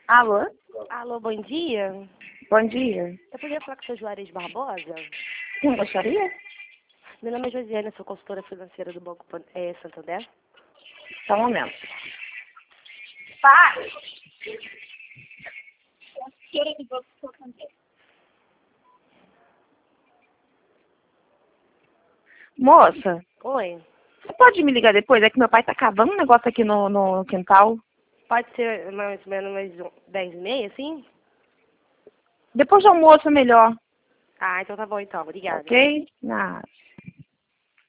Alô? Alô, bom dia. Bom dia. Eu poderia falar com o seu Juarez Barbosa? Quem gostaria? Meu nome é Josiane, sou consultora financeira do Banco Santander. Só um momento. Pai! Moça, Oi. você pode me ligar depois? É que meu pai tá cavando um negócio aqui no quintal. Pode ser mais ou menos umas 10h30, assim? Depois do almoço, melhor. Ah, então tá bom então. Obrigada. Ok? Nada.